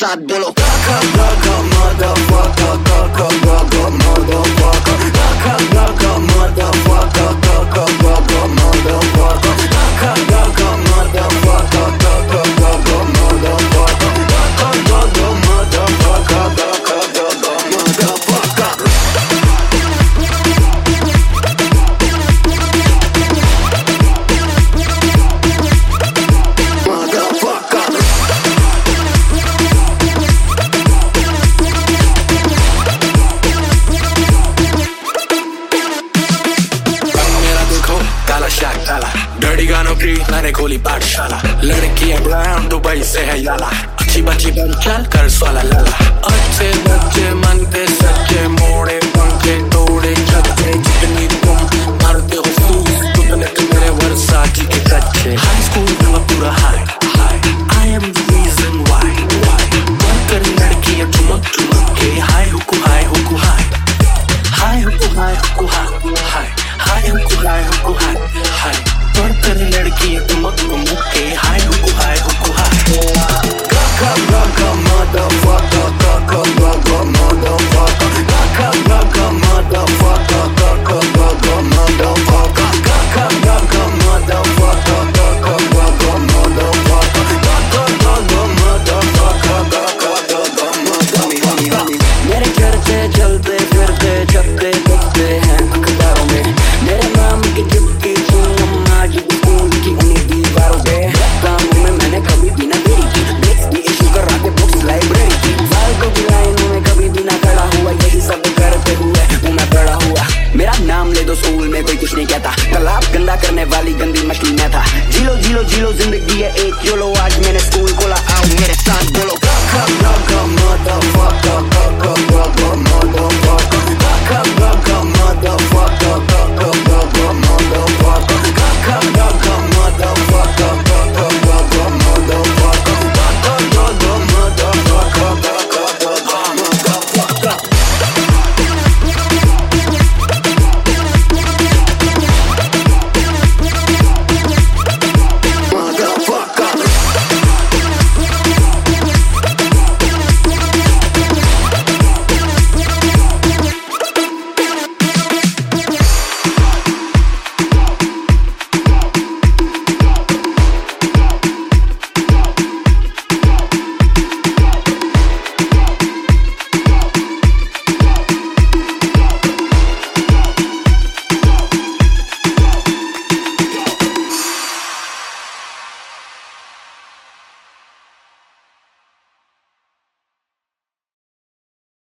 साथ बोलो गागा गागा motherfucker गागा गागा motherfucker गागा गागा motherfucker गागा गागा motherfucker गागा गागा motherfucker गागा गागा motherfucker गागा गागा motherfucker गागा गागा motherfucker डर्टी गानों की मैंने खोली पाठशाला, लड़की है ब्राउन दुबई से है याला, अच्छी बच्ची बन चल कर स्वाला लाला, अच्छे बच्चे मन के सच्चे मोड़े पंखे तोड़े छक्के, जितनी तुम मारते हो सूस उतने तुम मेरे वर्साची के कच्चे, हाई स्कूल में पूरा hi I am the reason why मन कर लड़की है चुमक चुमक के हाय हुकू हाय हुकू हाय हाय हुकू हाय हुकू हाय हाय हुकू हाय हुकू हाय हाय पर कर लड़की है चुमक चुमक के हाय हुकू हाय हुकू हाय गागा गागा motherfucker गागा गागा motherfucker गागा गागा motherfucker गागा गागा motherfucker गागा गागा motherfucker गागा गागा motherfucker गागा गागा motherfucker गागा गागा motherfucker मेरे चर्चे चलते फिरते छपते दिखते हैं अखबारों में, मेरे नाम की चुटकी सुन आज स्कूल की उन्हीं दीवारों पे, कामों में मैंने कभी भी ना देरी की, डेस्क की इशू कर रहा थे बुक्स लाइब्रेरी की, फालतू की लाइनों में कभी भी ना खड़ा हुआ, यही सब करते हुए हूँ मैं बड़ा हुआ, मेरा नाम ले दो स्कूल में कोई कुछ नहीं कहता, तालाब गंदा करने वाली गंदी मछली मैं था, जीलो जीलो जीलो जिंदगी है एक योलो